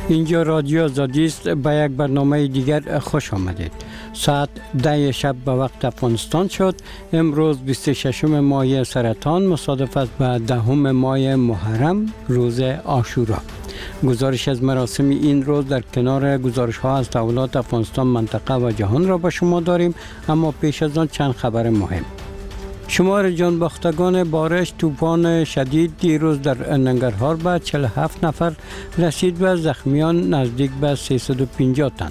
اینجا رادیو آزادی است. به یک برنامه دیگر خوش آمدید. ساعت 10 شب به وقت افغانستان شد. امروز 26 ماه سرطان مصادف است با 10 ماه محرم، روز عاشورا. گزارش از مراسم این روز در کنار گزارش ها از تحولات افغانستان، منطقه و جهان را به شما داریم، اما پیش از آن چند خبر مهم. شمار جانباختگان بارش طوفان شدید دیروز در ننگرهار به 47 نفر رسید و زخمیان نزدیک به 350 تن.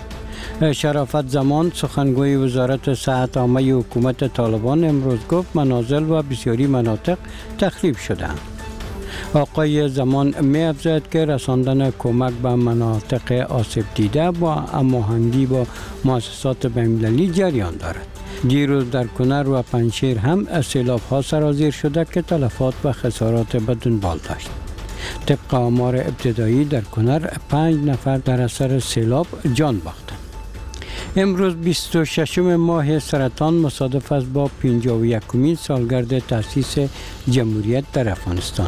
شرافت زمان سخنگوی وزارت صحت عامه حکومت طالبان امروز گفت منازل و بسیاری مناطق تخریب شده‌اند. آقای زمان می افزاید که رساندن کمک به مناطق آسیب دیده با هماهنگی با مؤسسات بین‌المللی جریان دارد. دیروز در کنر و پنجشیر هم سیلاب‌ها سرازیر شده که تلفات و خسارات به دنبال داشت. طبق آمار ابتدایی در کنر 5 نفر در اثر سیلاب جان باختند. امروز 26 ماه سرطان مصادف است با 51مین سالگرد تأسیس جمهوریت در افغانستان.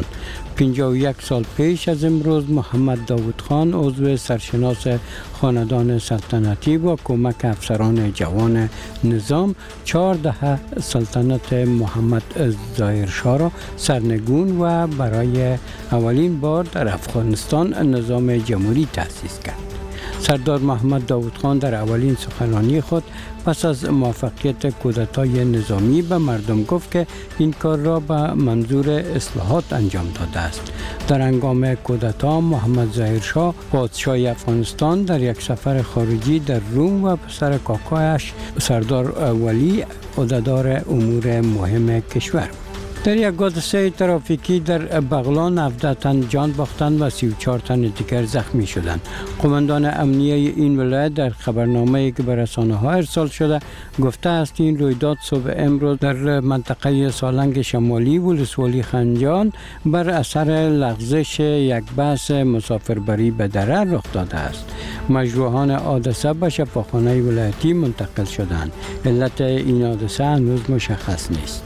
51 سال پیش از امروز محمد داود خان عضو سرشناس خاندان سلطنتی با کمک افسران جوان نظام 4 دهه سلطنت محمد ظاهر شاه را سرنگون و برای اولین بار در افغانستان نظام جمهوری تأسیس کرد. سردار محمد داود خان در اولین سخنرانی خود پس از موفقیت کودتای نظامی به مردم گفت که این کار را به منظور اصلاحات انجام داده است. در هنگام کودتا محمد ظاهر شاه پادشاه افغانستان در یک سفر خارجی در روم و پسر کاکایش سردار ولی عهدهدار امور مهم کشور بود. در یک حادثه ترافیکی در بغلان 17 تن جان باختند و 34 تن دیگر زخمی شدند. قماندان امنیه این ولایت در خبرنامه‌ای که به رسانه‌ها ارسال شده گفته است این رویداد صبح امروز در منطقه سالنگ شمالی ولسوالی خنجان بر اثر لغزش یک بس مسافربری به دره رخ داده است. مجروحان حادثه به شفاخانه ولایتی منتقل شدند. علت این حادثه هنوز مشخص نیست.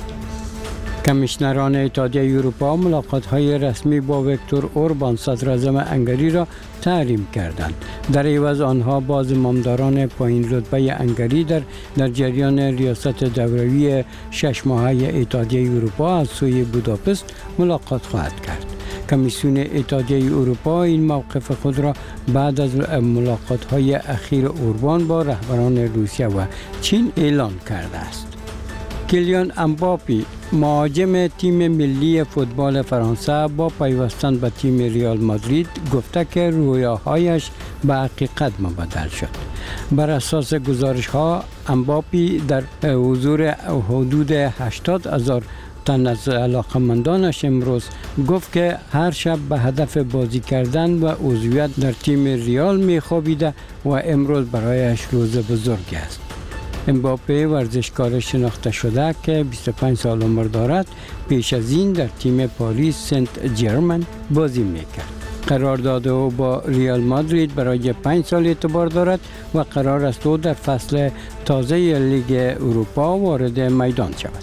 کمیشنران اتحادیه اروپا ملاقات‌های رسمی با ویکتور اوربان صدراعظم هنگری را تحریم کردند. در عوض آنها با زمامداران پایین رتبه هنگری در جریان ریاست دوروی 6 ماهه اتحادیه اروپا از سوی بوداپست ملاقات خواهد کرد. کمیسیون اتحادیه اروپا این موقف خود را بعد از ملاقات‌های اخیر اوربان با رهبران روسیه و چین اعلان کرده است. کیلیان امباپی مهاجم تیم ملی فوتبال فرانسه با پیوستن به تیم ریال مادرید گفته که رویاهایش به حقیقت مبدل شد. بر اساس گزارش ها امباپی در حضور حدود 80,000 تن از علاقمندانش امروز گفت که هر شب به هدف بازی کردن و عضویت در تیم ریال می خوابیده و امروز برایش روز بزرگی است. امباپه ورزشکار شناخته شده که 25 سال عمر دارد پیش از این در تیم پاریس سنت جرمن بازی میکرد. قرارداد او با ریال مادرید برای 5 سال اعتبار دارد و قرار است او در فصل تازه لیگ اروپا وارد میدان شود.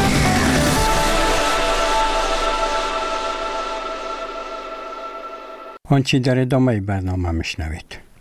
آنچه در ادامه برنامه میشنوید.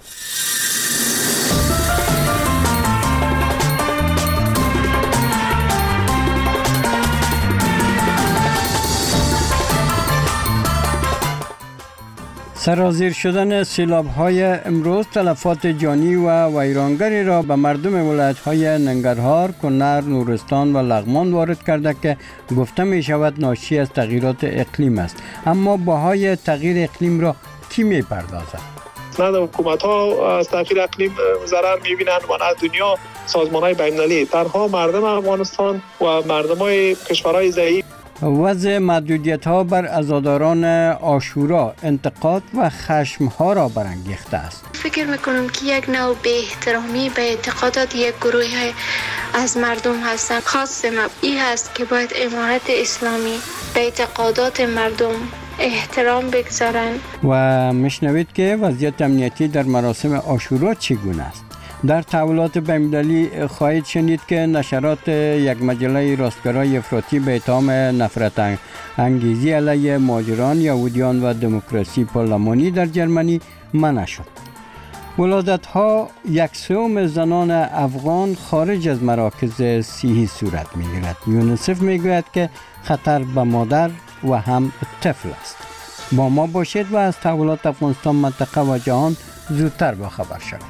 سرازیر شدن سیلاب‌های امروز تلفات جانی و ویرانگری را به مردم ولایت‌های ننگرهار، کنر، نورستان و لغمان وارد کرده که گفته می شود ناشی از تغییرات اقلیم است. اما بهای تغییر اقلیم را کی می پردازد؟ نه حکومت‌ها از تغییر اقلیم ضرر می‌بینند و نه دنیا، سازمان‌های بین‌المللی. تنها مردم افغانستان و مردم‌های کشورهای ضعیف. وضع محدودیت‌ها بر عزاداران عاشورا انتقاد و خشم‌ها را برانگیخته است. فکر می‌کنم که یک نوع به احترامی به اعتقادات یک گروه از مردم هستند. خاص این هست که باید امارت اسلامی به اعتقادات مردم احترام بگذارند. و میشنوید که وضعیت امنیتی در مراسم عاشورا چگونه است. در تحولات بین‌المللی خواهید شنید که نشرات یک مجله راستگرای افراطی به اتهام نفرت انگیزی علیه مهاجران، یهودیان و دموکراسی پارلمانی در جرمنی منع شد. ولادت ها 1/3 زنان افغان خارج از مراکز صحی صورت میگیرد. یونیسف میگوید که خطر به مادر و هم طفل است. با ما باشید و از تحولات افغانستان، منطقه و جهان زودتر با خبر شوید.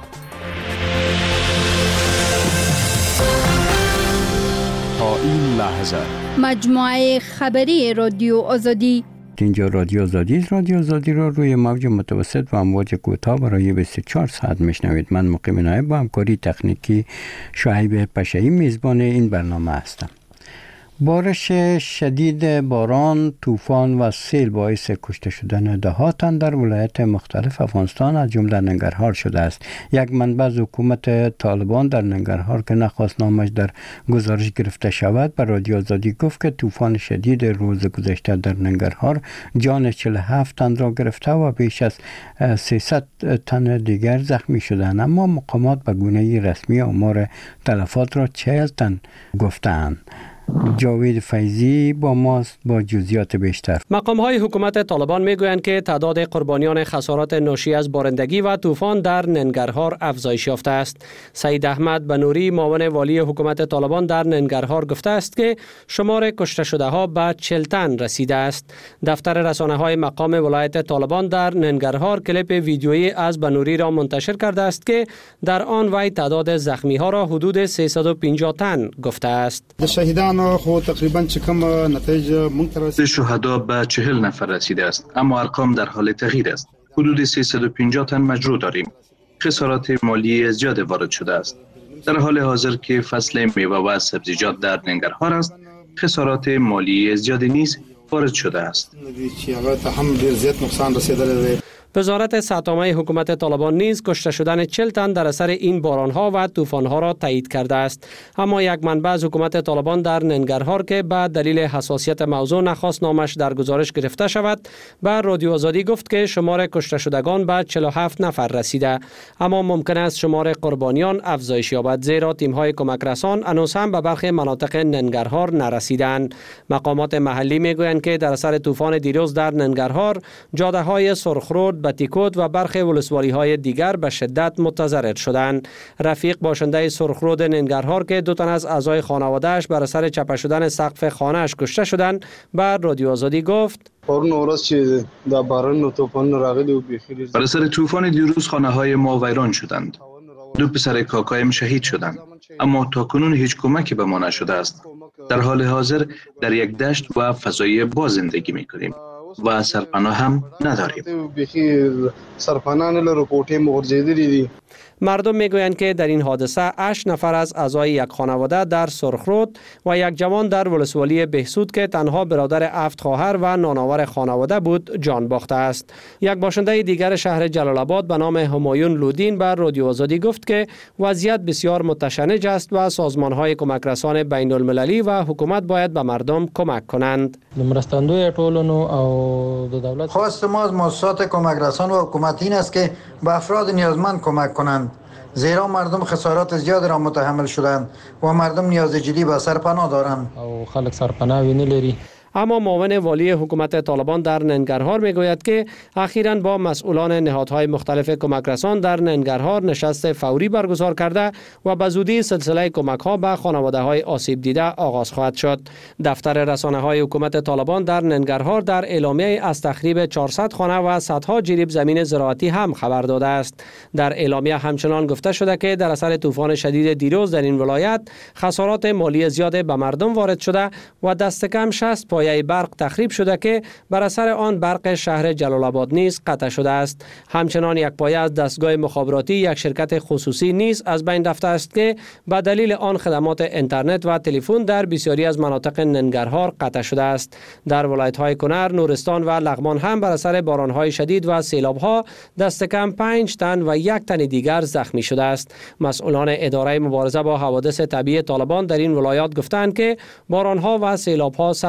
تا این لحظه مجموعه خبری رادیو آزادی. اینجا رادیو آزادی است. رادیو آزادی را روی موج متوسط و امواج کوتاه برای 24 ساعت میشنوید. من مقیم نایب با همکاری تکنیکی شعیب پشه‌ای میزبان این برنامه هستم. بارش شدید باران، طوفان و سیل باعث کشته شدن ده‌ها تن در ولایت مختلف افغانستان از جمله ننگرهار شده است. یک منبع از حکومت طالبان در ننگرهار که نخواست نامش در گزارش گرفته شود به رادیو آزادی گفت که طوفان شدید روز گذشته در ننگرهار جان 47 تن را گرفته و بیش از 300 تن دیگر زخمی شدند، اما مقامات به گونه رسمی آمار تلفات را 40 تن گفتند. جاوید فیضی با ماست با جزئیات بیشتر. مقام‌های حکومت طالبان میگویند که تعداد قربانیان خسارات ناشی از بارندگی و طوفان در ننگرهار افزایش یافته است. سید احمد بنوری معاون والی حکومت طالبان در ننگرهار گفته است که شمار کشته شده ها به 40 تن رسیده است. دفتر رسانه‌های مقام ولایت طالبان در ننگرهار کلیپ ویدیویی از بنوری را منتشر کرده است که در آن وی تعداد زخمی ها را حدود 350 تن گفته است. شهدا به 40 نفر رسیده است، اما ارقام در حال تغییر است. حدود 350 تن مجروح داریم. خسارات مالی زیاد وارد شده است. در حال حاضر که فصل میوه و سبزیجات در ننگرهار است، خسارات مالی زیاد نیز وارد شده است. وزارت صحت‌عامه حکومت طالبان نیز کشته شدن 40 تن در اثر این باران‌ها و طوفان‌ها را تایید کرده است. اما یک منبع از حکومت طالبان در ننگرهار که به دلیل حساسیت موضوع نخواست نامش در گزارش گرفته شود، به رادیو آزادی گفت که شمار کشته شدگان به 47 نفر رسیده، اما ممکن است شمار قربانیان افزایش یابد، زیرا تیم‌های کمک رسان هنوز هم به برخی مناطق ننگرهار نرسیدند. مقامات محلی میگویند که در اثر طوفان دیروز در ننگرهار جاده‌های سرخرود، بتیکوت و برخی ولسوالی‌های دیگر به شدت متضرر شدند. رفیق باشنده سرخرود ننگرهار که 2 تن از اعضای خانواده‌اش بر اثر چپه شدن سقف خانه‌اش کشته شدند، بر رادیو آزادی گفت: بر اثر طوفان دیروز خانه‌های ما ویران شدند. 2 پسر کاکایم شهید شدند، اما تاکنون هیچ کمکی به ما نشده است. در حال حاضر در یک دشت و فضای باز زندگی می‌کنیم و سرپناه هم نداریم. مردم میگویند که در این حادثه 8 نفر از اعضای یک خانواده در سرخرود و یک جوان در ولسوالی بهسود که تنها برادر 7 خواهر و نانآور خانواده بود جان باخته است. یک باشنده دیگر شهر جلال آباد به نام همایون لودین بر رادیو آزادی گفت که وضعیت بسیار متشنج است و سازمان‌های کمک رسان بین المللی و حکومت باید به مردم کمک کنند. خواست ما از مؤسسات کمک رسان و حکومت این است که به افراد نیازمند کمک کنند، زیرا مردم خسارات زیاد را متحمل شدند و مردم نیاز جدی به سرپناه دارند. اما معاون والی حکومت طالبان در ننگرهار میگوید که اخیراً با مسئولان نهادهای مختلف کمک رسان در ننگرهار نشست فوری برگزار کرده و به زودی سلسله کمک‌ها به خانواده‌های آسیب دیده آغاز خواهد شد. دفتر رسانه‌های حکومت طالبان در ننگرهار در اعلامیه از تخریب 400 خانه و صدها جریب زمین زراعتی هم خبر داده است. در اعلامیه همچنان گفته شده که در اثر طوفان شدید دیروز در این ولایت خسارات مالی زیاد به مردم وارد شده و دست کم 60 پایه برق تخریب شده که بر اثر آن برق شهر جلال آباد نیز قطع شده است. همچنان یک پایه از دستگاه مخابراتی یک شرکت خصوصی نیز از بین رفته است که به دلیل آن خدمات اینترنت و تلفن در بسیاری از مناطق ننگرهار قطع شده است. در ولایت‌های کنر، نورستان و لغمان هم بر اثر باران‌های شدید و سیلاب‌ها دست کم 5 تن و 1 تن دیگر زخمی شده است. مسئولان اداره مبارزه با حوادث طبیعی طالبان در این ولایات گفتند که باران‌ها و سیلاب‌ها صدها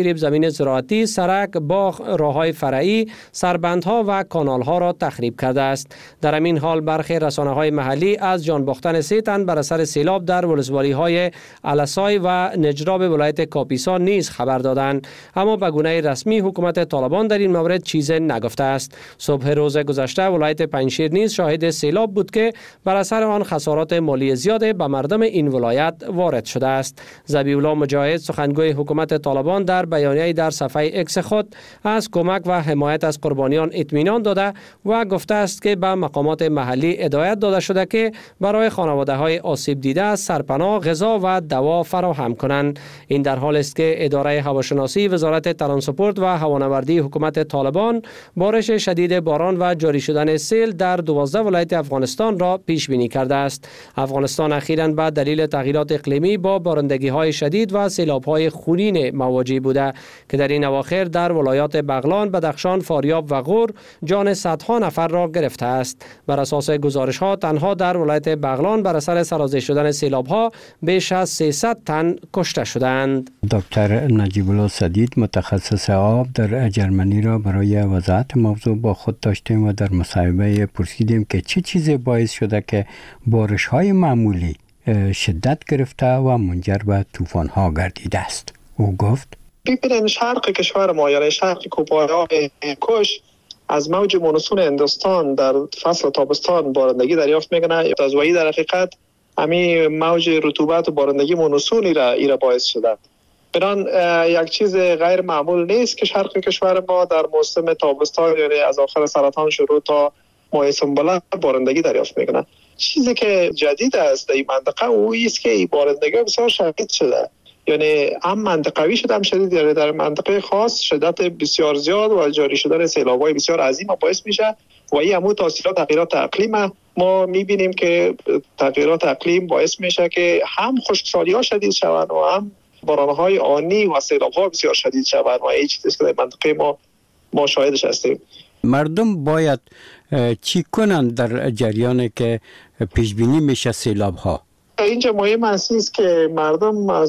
تخریب زمین زراعتی، سرک، باغ، راههای فرعی، سربندها و کانالها را تخریب کرده است. در همین حال برخی رسانه‌های محلی از جان باختن 3 تن بر اثر سیلاب در ولسوالی‌های الاسای و نجراب ولایت کاپیسا نیز خبر دادند، اما به گونه رسمی حکومت طالبان در این مورد چیز نگفته است. صبح روز گذشته ولایت پنجشیر نیز شاهد سیلاب بود که بر اثر آن خسارات مالی زیاد به مردم این ولایت وارد شده است. ذبیح الله مجاهد سخنگوی حکومت طالبان در بیانیه‌ای در صفحه اکس خود از کمک و حمایت از قربانیان اطمینان داده و گفته است که به مقامات محلی هدایت داده شده که برای خانواده‌های آسیب دیده سرپناه، غذا و دوا فراهم کنند. این در حال است که اداره هواشناسی وزارت ترانسپورت و هوانوردی حکومت طالبان بارش شدید باران و جاری شدن سیل در 12 ولایت افغانستان را پیش بینی کرده است. افغانستان اخیراً به دلیل تغییرات اقلیمی با بارندگی‌های شدید و سیلاب‌های خونین مواجه بوده که در این اواخر در ولایات بغلان، بدخشان، فاریاب و غور جان صدها نفر را گرفته است. بر اساس گزارش‌ها تنها در ولایت بغلان بر اثر سرازیر شدن سیلاب‌ها بیش از 300 تن کشته شدند. دکتر نجیب الله سدید متخصص آب در جرمنی را برای وضاحت موضوع با خود داشتیم و در مصاحبه پرسیدیم که چه چیزی باعث شده که بارش‌های معمولی شدت گرفته و منجر به طوفان‌ها گردیده است. او گفت ببینید شرق کشور ما یعنی شرق کوپای‌های کش از موج مونسون هندوستان در فصل تابستان بارندگی دریافت میکنه. از وی در حقیقت همین موج رطوبت و بارندگی مونسونی را باعث شده. بران یک چیز غیر معمول نیست که شرق کشور ما در موسم تابستان یعنی از آخر سرطان شروع تا ماه سنبله بارندگی دریافت میکنه. چیزی که جدید است در این منطقه او است که این بارندگی بسیار شدید شده، یعنی هم منطقوی شده هم شدید، یعنی در منطقه خاص شدت بسیار زیاد و جاری شدن سیلاب‌های بسیار عظیم باعث میشه و این همون تاثیرات تغییرات اقلیم ما میبینیم که تغییرات اقلیم باعث میشه که هم خشکسالی‌ها شدید شوند و هم باران‌های آنی و سیلاب‌ها بسیار شدید شوند و این چیزی که در منطقه ما شاهدش هستیم. مردم باید چی کنند در جریانی که پیش بینی میشه سیلاب‌ها؟ اینجا مهم است که مردم از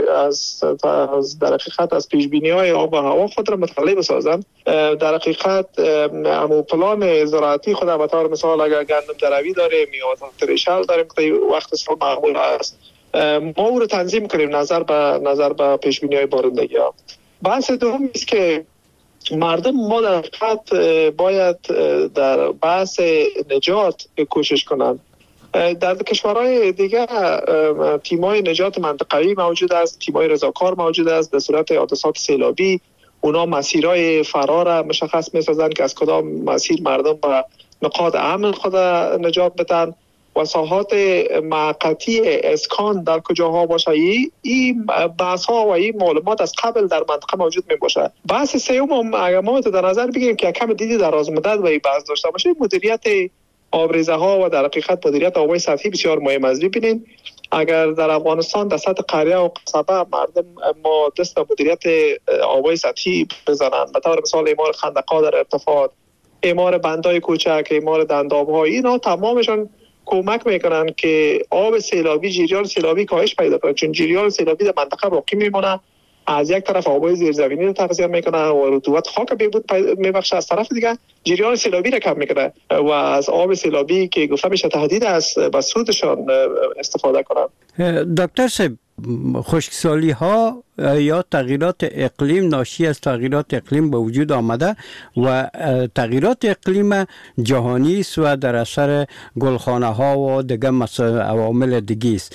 در حقیقت از پیش بینی های آب و هوا خود را مطلع بسازند. در حقیقت امو پلان زراعتی خود به طور مثال اگر گندم دروی داریم یا تریشل داریم که وقت سال معمول است، ما او رو تنظیم کنیم نظر به پیش بینی های بارندگی ها. بحث دوم است که مردم ما در حقیقت باید در بحث نجات کوشش کنند. در کشورهای دیگه تیمای نجات منطقوی موجود است، تیمای رضاکار موجود است. در صورت حادثات سیلابی اونا مسیرهای فرار مشخص می‌سازند که از کدام مسیر مردم به نقاط امن خود نجات بدن و ساحات موقتی اسکان در کجاها باشه. این بحث‌ها و این معلومات از قبل در منطقه موجود می‌باشه. بحث سوم اگر ما در نظر بگیریم که کم دیدی دراز مدت و این بحث داشته باشه، مدیریت آبریزه ها و در حقیقت مدیریت آب‌های سطحی بسیار مهم است. ببینید اگر در افغانستان در سطح قریه و قصبه مردم ما دست به مدیریت آب‌های سطحی بزنند، به طور مثال اعمار خندق‌ها در ارتفاعات، اعمار بندای کوچک، اعمار دنداب‌ها، اینا تمامشون کمک میکنن که آب سیلابی، جریان سیلابی کاهش پیدا کنه، چون جریان سیلابی در منطقه باقی میمونه. از یک طرف آب‌های زیرزمینی رو تغذیه میکنه و رطوبت خاک بهبود میبخشه، از طرف دیگه جریان سیلابی رو کم میکنه و از آب سیلابی که گفته میشه تهدید است به سودشان استفاده کنن. دکتر صاحب، خشکسالی ها یا تغییرات اقلیم ناشی از تغییرات اقلیم به وجود آمده و تغییرات اقلیم جهانی است و در اثر گلخانه ها و دیگه عوامل دیگه است.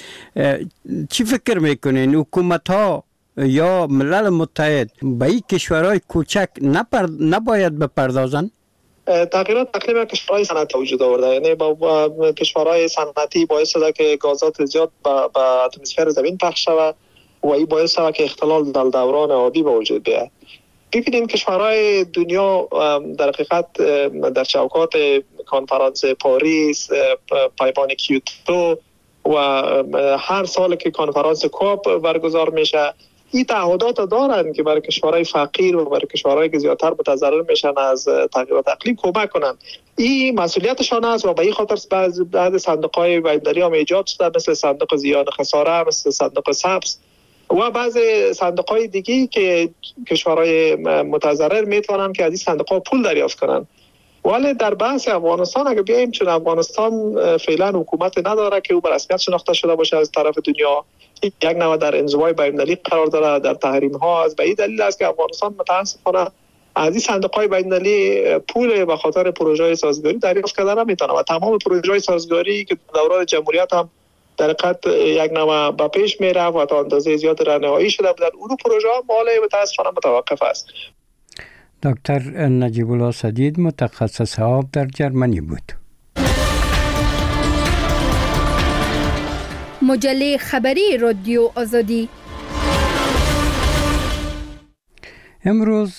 چی فکر میکنین حکومت ها یا ملل متحد به این کشورهای کوچک نباید بپردازن؟ تغییرات اقلیم کشورهای صنعتی وجود آورده، یعنی با کشورهای صنعتی باعث شده که گازات زیاد به اتمسفر زمین پخش شود و این باعث شده که اختلال در دوران آبی به وجود بیاید. ببینید کشورهای دنیا در حقیقت در چوکات کنفرانس پاریس، پیمان کیوتو و هر سال که کنفرانس کوپ برگزار میشه، این تعهدات دارند که برای کشورهای فقیر و برای کشورهایی که زیادتر متضرر میشن از تغییرات اقلیم کمک کنند. این مسئولیتشان است و به این خاطر بعض صندوق‌های بین‌المللی هم ایجاد شده، مثل صندوق زیان خساره، مثل صندوق سبز و بعضی صندوق‌های دیگی که کشورهای متضرر میتونن که از این صندوق‌ها پول دریافت کنن. ولی در بحث افغانستان اگه بیایم، چون افغانستان فعلا حکومت نداره که او به رسمیت شناخته شده باشه از طرف دنیا، یک نوع در انزوای بین‌المللی قرار داره، در تحریم‌ها. از به این دلیل است که افغانستان متأسفانه از این صندوق‌های بین‌المللی پول به خاطر پروژه‌های سازگاری دریافت کردن نمیتونه و تمام پروژه‌های سازگاری که دوران جمهوریت هم در حقیقت یک نوع به پیش میره و تا اندازه زیاد رانهایی شده بودن، اون پروژه ها مال متاسفانه متوقف است. دکتر نجیب الله سدید متخصص آب در جرمنی بود. مجله خبری رادیو آزادی. امروز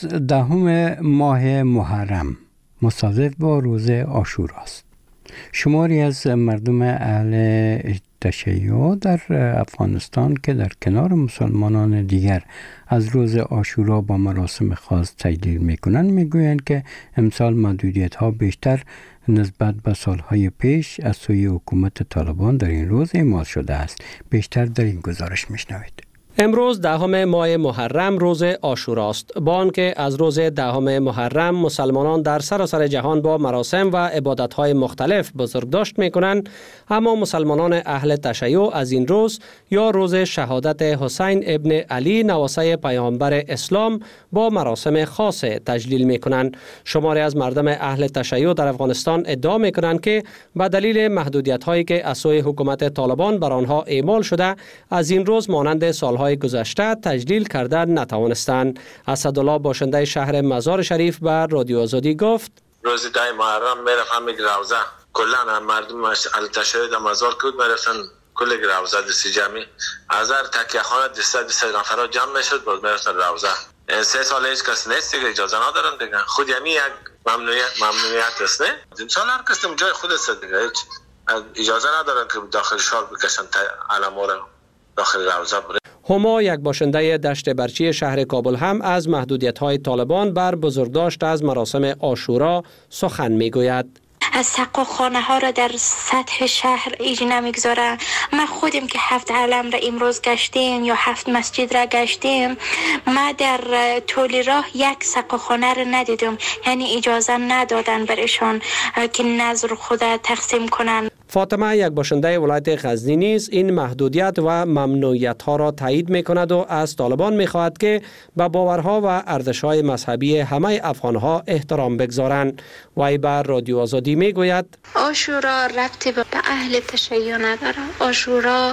10 ماه محرم مصادف با روز عاشورا است. شماری از مردم اهل تشیع در افغانستان که در کنار مسلمانان دیگر از روز عاشورا با مراسم خاص تجلیل میکنند میگویند که امسال محدودیت‌ها بیشتر نسبت به سالهای پیش از سوی حکومت طالبان در این روز اعمال شده است. بیشتر در این گزارش میشنوید. امروز 10 ماه محرم روز عاشورا است. با آنکه از روز 10 محرم مسلمانان در سراسر جهان با مراسم و عبادت‌های مختلف بزرگداشت می‌کنند، اما مسلمانان اهل تشیع از این روز یا روز شهادت حسین ابن علی نواسه پیامبر اسلام با مراسم خاص تجلیل می‌کنند. شماری از مردم اهل تشیع در افغانستان ادعا می‌کنند که به دلیل محدودیت‌هایی که از سوی حکومت طالبان بر آنها اعمال شده، از این روز مانند سال‌های گذشته تجلیل کردن نتوانستند. اسدالله باشنده شهر مزار شریف بر رادیو آزادی گفت: روز 10 محرم میرفتن میگه روزه، کلا مردم اهل تشیع در مزار که میرفتن کل روزه دستی جمعی از هر تکیه خانه 200 نفر جمع میشد باز میرفتن روزه. 3 سال هیچ کس نیست دیگه، اجازه ندارن دیگه. خود یعنی یک ممنوعیت است. نه انسان هر کس جای خود است دیگه، هیچ اجازه ندارن که داخل شهر بکشن علما را داخل روزه بره. هما، یک باشنده دشت برچی شهر کابل، هم از محدودیت‌های طالبان بر بزرگداشت از مراسم عاشورا سخن می‌گوید. از سقاخانه ها را در سطح شهر ایجی نمیگذاره. ما خودم که 7 علم را امروز گشتیم یا 7 مسجد را گشتیم، ما در طول راه یک سقاخانه را ندیدم، یعنی اجازه ندادن برشان که نظر خود تقسیم کنن. فاطمه، یک باشنده ولایت غزنی، نیز این محدودیت و ممنوعیت ها را تایید می کند و از طالبان می خواهد که به باورها و ارزش‌های مذهبی همه افغان‌ها احترام بگذارند. وی بر رادیو آزادی می گوید: عاشورا ربطی به اهل تشیع نداره. عاشورا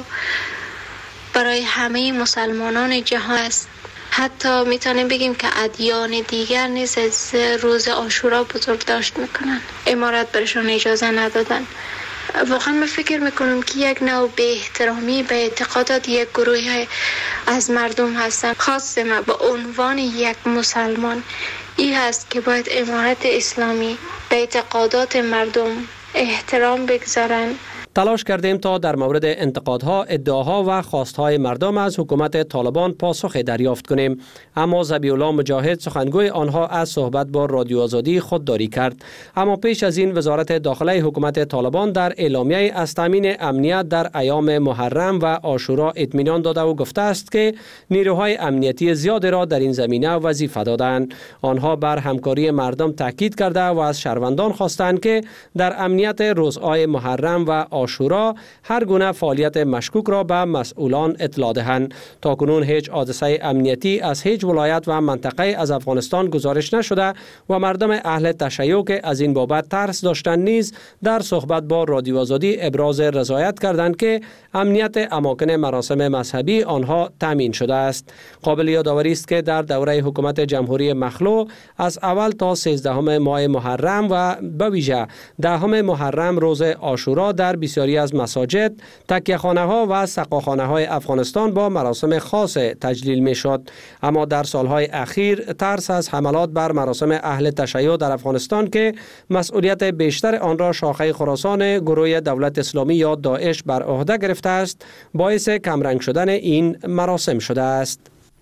برای همه مسلمانان جهان است. حتی میتونیم بگیم که ادیان دیگر نیز از روز عاشورا بزرگداشت میکنن. امارت برشان اجازه ندادن. واقعا من فکر میکنم که یک نوع به احترامی به اعتقادات یک گروه از مردم هستن. خاص ما به عنوان یک مسلمان این هست که باید امارت اسلامی به اعتقادات مردم احترام بگذارن. تلاش کردیم تا در مورد انتقادها، ادعاها و خواستهای مردم از حکومت طالبان پاسخی دریافت کنیم، اما ذبیح‌الله مجاهد، سخنگوی آنها، از صحبت با رادیو آزادی خودداری کرد. اما پیش از این وزارت داخله حکومت طالبان در اعلامیه از تامین امنیت در ایام محرم و عاشورا اطمینان داده و گفته است که نیروهای امنیتی زیادی را در این زمینه وظیفه دادند. آنها بر همکاری مردم تاکید کرده و از شهروندان خواستند که در امنیت روزهای محرم و عاشورا هر گونه فعالیت مشکوک را به مسئولان اطلاع دهند. تاکنون هیچ حادثه امنیتی از هیچ ولایت و منطقه از افغانستان گزارش نشده و مردم اهل تشیع که از این بابت ترس داشتند نیز در صحبت با رادیو آزادی ابراز رضایت کردند که امنیت اماکن مراسم مذهبی آنها تامین شده است. قابل یادآوری است که در دوره حکومت جمهوری مخلوع از اول تا 13 ماه محرم و به ویژه 10 محرم روز عاشورا در بسیاری از مساجد، تکیه‌خانه‌ها و سقاخانه‌های افغانستان با مراسم خاص تجلیل می‌شد. اما در سالهای اخیر ترس از حملات بر مراسم اهل تشیع در افغانستان که مسئولیت بیشتر آن را شاخه خراسان گروه دولت اسلامی یا داعش بر عهده گرفته است، باعث کمرنگ شدن این مراسم شده است.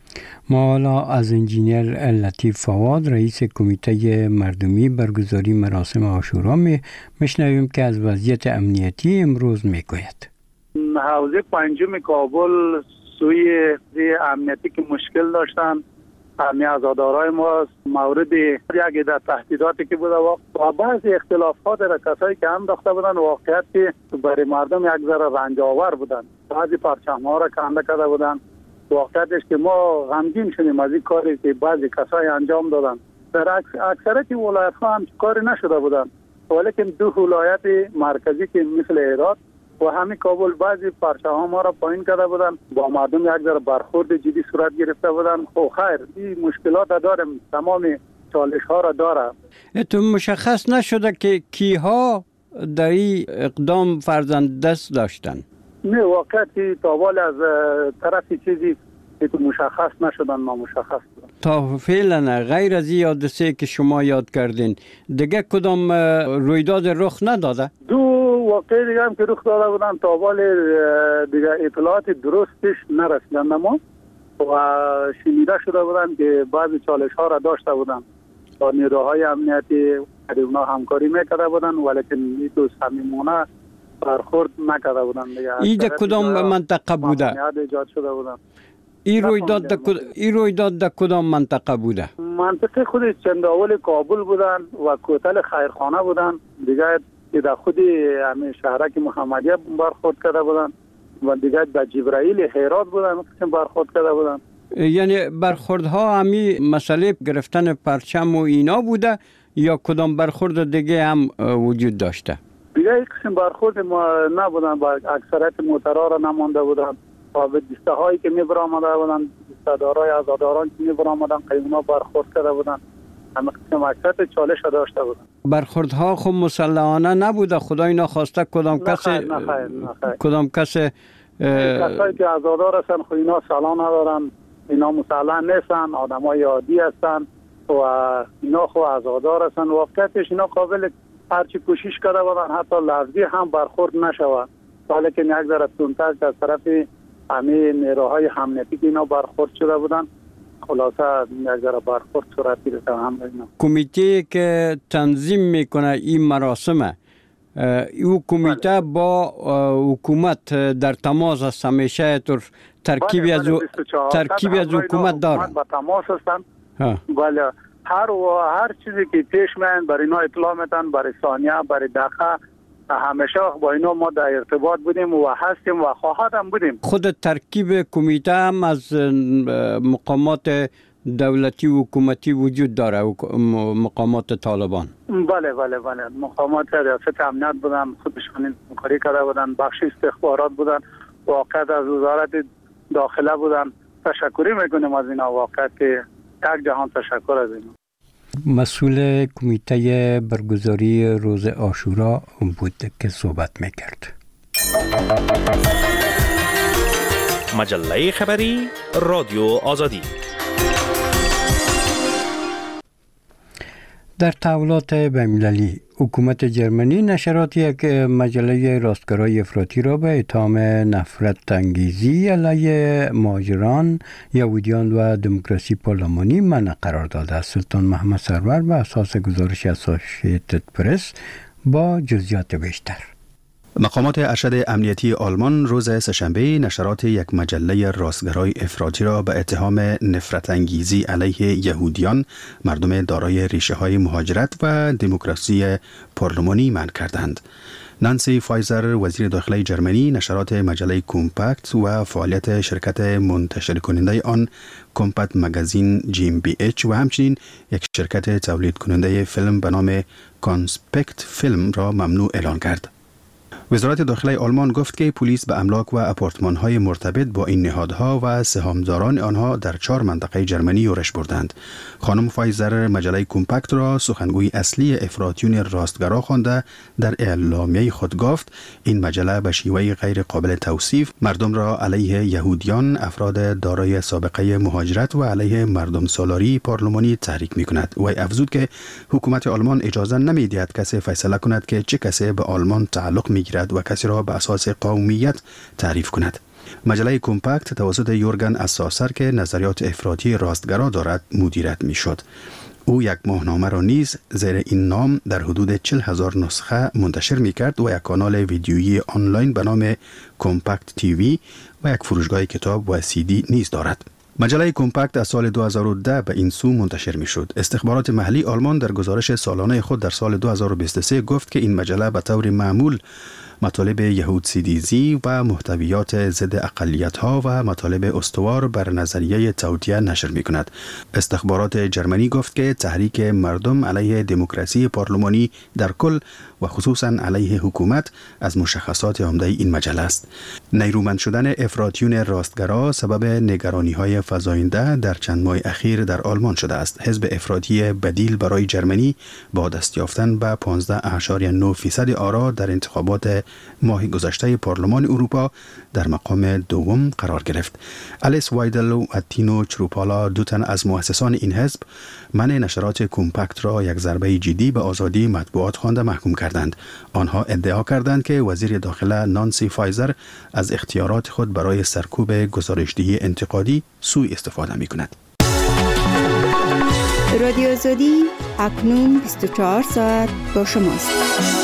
ما حالا از انجینیر لطیف فواد، رئیس کمیته مردمی برگزاری مراسم عاشورا میشنویم که از وضعیت امنیتی امروز میگوید. حوزه 5 کابل سوی امنیتی که مشکل داشتن، همه عزادارای ما مورد یک عده تهدیداتی که بوده و بعضی اختلافات را کسایی که هم داشته بودن واقعیت که برای مردم یک ذره رنج آور بودن. بعضی پرچم ها را کنده کرده بودن. واقعیتش که ما غمگین شدیم از این کاری که بعضی کسایی انجام دادن. در اکثریت ولایت ها هم کاری نشده بودن، ولیکن دو ولایت مرکزی که مثل هرات و همین کابل بعضی پرچم ها ما را پایین کرده بودن، با مردم یک ذره برخورد جدی صورت گرفته بودن. خب خیر این مشکلات داریم، تمام چالش ها را داره. تو مشخص نشده که کیها در این اقدام فرزند دست داشتن؟ نه واقعی تاوال از طرف چیزی که مشخص نشدن، ما مشخص بودن. تا فعلا غیر از این حادثه که شما یاد کردین دیگه کدام رویداد رخ نداده؟ دو واقعی دیگه هم که رخ داده بودن، تاوال دیگه اطلاعات درستش نرسیدن ما و شنیده شده بودن که بعضی چالش ها را داشته بودن با نیروهای امنیتی، اونا همکاری میکرده بودن ولیکن این دو صمیمانه برخورد نکرده بودن دیگه. این در کدام منطقه بوده؟ ایجاد شده بودن. این رویداد در کدام منطقه بوده؟ منطقه خود چنداول کابل بودن و کوتل خیرخانه بودن دیگه، که در خود همین شهرک محمدیه برخورد کرده بودن و دیگه در جبرائیل هرات بودن برخورد کرده بودن. یعنی برخوردها همی مسئله گرفتن پرچم و اینا بوده یا کدام برخورد دیگه هم وجود داشته؟ دیگه یک قسم برخورد ما نبودن، با اکثریت موترها را نمانده بودن و به دسته هایی که می برآمده بودن، دسته دارای عزاداران که می برآمدن قیونا برخورد کرده بودن، همه قسم اکثریت چالش داشته بودن. برخوردها خب مسلحانه نبوده؟ خدای نخواسته کدام کسی کسایی که عزادار هستن خب اینا سلا ندارن، اینا مسلح نیستن، آدمای عادی هستن و اینا خب عزادار هستن. واقعیتش اینا قابل هرچی کوشش کرده بودن حتی لفظی هم برخورد نشود، ولیکن یک ذره تندتر از طرف همه نیروهای امنیتی که اینا برخورد شده بودن، خلاصه یک ذره برخورد صورت گرفته هم اینا. کمیته که تنظیم میکنه این مراسم، این کمیته با حکومت در تماس است همیشه؟ ترکیبی از حکومت دارن؟ با تماس هستن. بله هر چیزی که پیش میاد برای اینا اطلاع میدن، برای ثانیه، برای دقیقه، همیشه با اینا ما در ارتباط بودیم و هستیم و خواهدم بودیم. خود ترکیب کمیته هم از مقامات دولتی و حکومتی وجود داره، مقامات طالبان؟ بله مقامات ریاست امنیت بودن، خودشون همکاری کرده بودن، بخش استخبارات بودن، واقعا از وزارت داخله بودن. تشکری میکنیم از اینا، واقعا که یک جهان تشکر از اینا. مسئول کمیته برگزاری روز عاشورا بود که صحبت میکرد. مجله خبری رادیو آزادی. در تحولات بین‌المللی حکومت جرمنی نشرات یک مجله راستگرای افراطی را به اتهام نفرت انگیزی علیه مهاجران، یهودیان و دموکراسی پارلمانی منع قرار داده است. سلطان محمد سرور به اساس گزارش اسوسییتد پرس با جزئیات بیشتر. مقامات ارشد امنیتی آلمان روز سه‌شنبه نشرات یک مجله راستگرای افراطی را به اتهام نفرت انگیزی علیه یهودیان، مردم دارای ریشه های مهاجرت و دموکراسی پارلمانی منع کردند. نانسی فایزر وزیر داخلی جرمنی نشرات مجله کمپکت و فعالیت شرکت منتشر کننده آن کمپکت مگزین GmbH و همچنین یک شرکت تولید کننده فیلم به نام کانسپکت فیلم را ممنوع اعلان کرد. وزارت داخلی آلمان گفت که پلیس به املاک و آپارتمان‌های مرتبط با این نهادها و سهامداران آنها در 4 منطقه جرمنی یورش بردند. خانم فایزر مجله کمپکت را سخنگوی اصلی افراطیون راستگرا خوانده در اعلامیه خود گفت این مجله به شیوه غیر قابل توصیف مردم را علیه یهودیان، افراد دارای سابقه مهاجرت و علیه مردم سالاری پارلمانی تحریک می‌کند. و افزود که حکومت آلمان اجازه نمی‌دهد کسی فیصله کند که چه کسی به آلمان تعلق می‌گیرد و کسی را به اساس قومیت تعریف کند. مجله کمپکت توسط یورگن اساسر که نظریات افراطی راستگرا دارد مدیریت می‌شد. او یک ماهنامه را نیز زیر این نام در حدود 40,000 نسخه منتشر می کرد و یک کانال ویدیویی آنلاین به نام کمپکت تیوی و یک فروشگاه کتاب و CD نیز دارد. مجله کمپکت از سال 2010 به این سو منتشر می شد. استخبارات محلی آلمان در گزارش سالانه خود در سال 2023 گفت که این مجله به طور معمول مطالب یهودسیدیزی و محتویات ضد اقلیت‌ها و مطالب استوار بر نظریه توطئه نشر می‌کند. استخبارات جرمنی گفت که تحریک مردم علیه دموکراسی پارلمانی در کل و خصوصاً علیه حکومت از مشخصات عمده این مجله است. نیرومند شدن افراطیون راستگرا سبب نگرانی‌های فزاینده در چند ماه اخیر در آلمان شده است. حزب افراطی بدیل برای جرمنی با دست یافتن به 15.9% آرا در انتخابات ماه گذشته پارلمان اروپا در مقام دوم قرار گرفت. الیس وایدل و تینو چروپالا، دو تن از مؤسسان این حزب، منع نشرات کمپکت را یک ضربه جدی به آزادی مطبوعات خوانده محکوم کردند. آنها ادعا کردند که وزیر داخله نانسی فایزر از اختیارات خود برای سرکوب گزارشدهی انتقادی سوء استفاده می کند. رادیو آزادی اکنون 24 ساعت با شماست.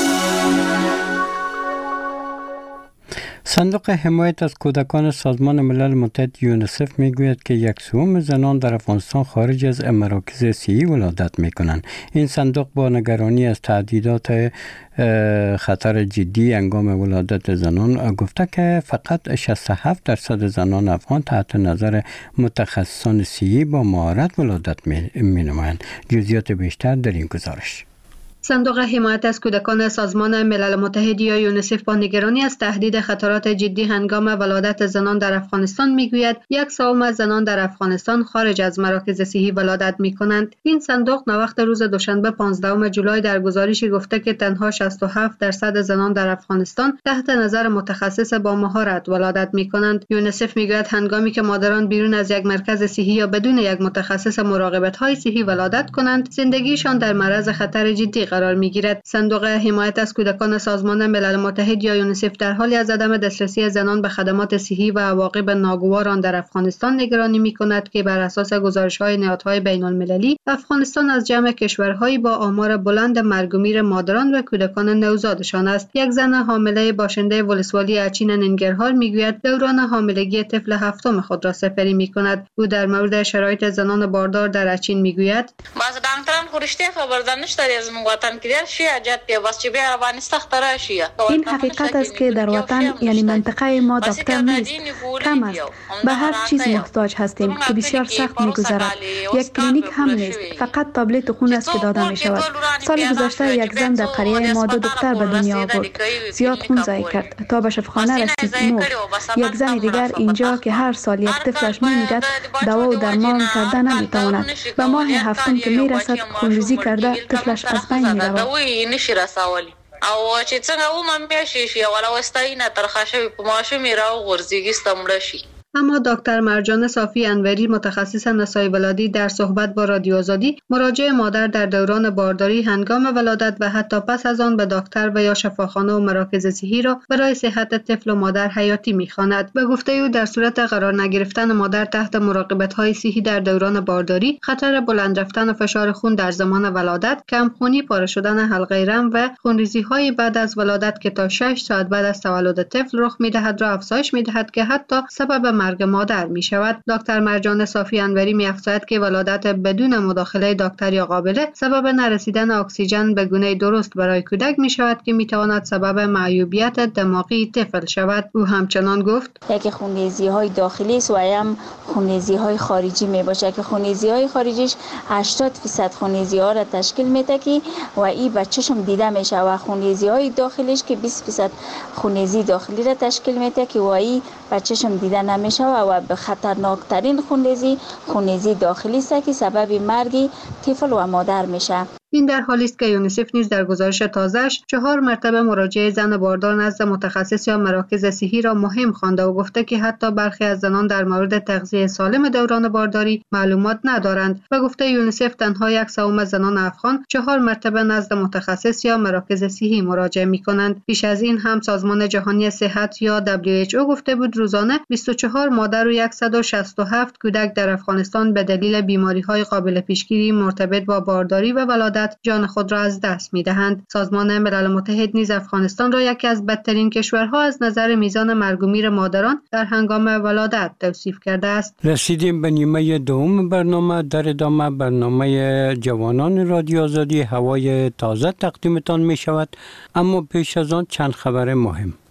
صندوق حمایت از کودکان سازمان ملل متحد یونیسف میگوید که 1/3 زنان در افغانستان خارج از مراکز صحی ولادت میکنند. این صندوق با نگرانی از تهدیدات خطر جدی هنگام ولادت زنان گفته که فقط 67% زنان افغان تحت نظر متخصصان صحی با مهارت ولادت مینمایند. جزئیات بیشتر در این گزارش. صندوق حمایت از کودکان سازمان ملل متحد یا یونیسف با نگرانی از تهدید خطرات جدی هنگام ولادت زنان در افغانستان میگوید 1/3 از زنان در افغانستان خارج از مراکز صحی ولادت میکنند. این صندوق نوقت روز دوشنبه 15 جولای در گزارشی گفته که تنها 67% زنان در افغانستان تحت نظر متخصص با مهارت ولادت میکنند. یونیسف میگوید هنگامی که مادران بیرون از یک مرکز صحی یا بدون یک متخصص مراقبت های صحی ولادت کنند، زندگیشان در معرض خطر جدی قرار میگیرد. صندوق حمایت از کودکان سازمان ملل متحد یا یونیسف در حالی از عدم دسترسی زنان به خدمات صحی و عواقب ناگوار آن در افغانستان نگرانی میکند که بر اساس گزارش‌های نهادهای بین‌المللی افغانستان از جمع کشورهایی با آمار بلند مرگ و میر مادران و کودکان نوزادشان است. یک زن حامله باشنده ولسوالی اچین ننگرهار میگوید دوران حاملگی طفل هفتم خود را سپری میکند. او در مورد شرایط زنان باردار در اچین میگوید این حقیقت است که در وطن یعنی منطقه ما دکتر نیست، کم است. به هر چیز محتاج هستیم که بسیار سخت می‌گذرد. یک کلینیک هم نیست، فقط تابلت خون است که داده می‌شود. سال گذشته یک زن در قریه ما 2 دختر به دنیا آورد. زیاد خون ضایع کرد تا به شفاخانه رسید مرد. یک زن دیگر اینجا که هر سال یک طفلش می‌میرد دوا و درمان کرده نمی‌تواند. به ماه هفتم که میرسد خونریزی کرده طفلش از بین می‌رود. او چې څنګه و مې شي ولا وستاینه ترخه شوی په ماشوم راو غورځيږي ستمړه شي. اما دکتر مرجان صافی انوری متخصص نسای ولادی در صحبت با رادیو آزادی مراجعه مادر در دوران بارداری هنگام ولادت و حتی پس از آن به دکتر و یا شفاخانه و مراکز صحی را برای صحت طفل و مادر حیاتی می‌خواند. به گفته او در صورت قرار نگرفتن مادر تحت مراقبت‌های صحی در دوران بارداری خطر بلند رفتن فشار خون در زمان ولادت، کمخونی، پاره شدن حلقه رم و خونریزی‌های بعد از ولادت که تا 6 ساعت بعد از تولد طفل رخ می‌دهد را افزایش می‌دهد که حتی سبب مرگ مادر می شود. دکتر مرجان صافی انوری می افزاید که ولادت بدون مداخله دکتر یا قابله سبب نرسیدن اکسیژن به گونه درست برای کودک می شود که می تواند سبب معیوبیت دماغی طفل شود. او همچنان گفت یکی خونریزی های داخلی است و هم خونریزی های خارجی می باشه که خونریزی های خارجیش 80% خونریزی ها را تشکیل میده که و این بچه‌شم دیده میشه و خونریزی های داخلیش که 20% خونریزی داخلی را تشکیل میده که و این بچه‌شم دیده نمیشه و به خطرناکترین خونریزی داخلی است که سبب مرگ طفل و مادر میشه. این در حالی است که یونیسف نیز در گزارش تازه‌اش 4 مرتبه مراجعه زن باردار نزد متخصص یا مراکز صحی را مهم خوانده و گفته که حتی برخی از زنان در مورد تغذیه سالم دوران بارداری معلومات ندارند و گفته یونیسف تنها 1/3 زنان افغان 4 مرتبه نزد متخصص یا مراکز صحی مراجعه می‌کنند. پیش از این هم سازمان جهانی صحت یا WHO گفته بود روزانه 24 مادر و 167 کودک در افغانستان به دلیل بیماری‌های قابل پیشگیری مرتبط با بارداری و ولادت جان خود را از دست می‌دهند. سازمان ملل متحد نیز افغانستان را یکی از بدترین کشورها از نظر میزان مرگ و میر مادران در هنگام ولادت توصیف کرده است. رسیدیم به نیمه دوم برنامه. در ادامه برنامه جوانان رادیو آزادی هوای تازه تقدیمتان می شود، اما پیش از آن چند خبر مهم.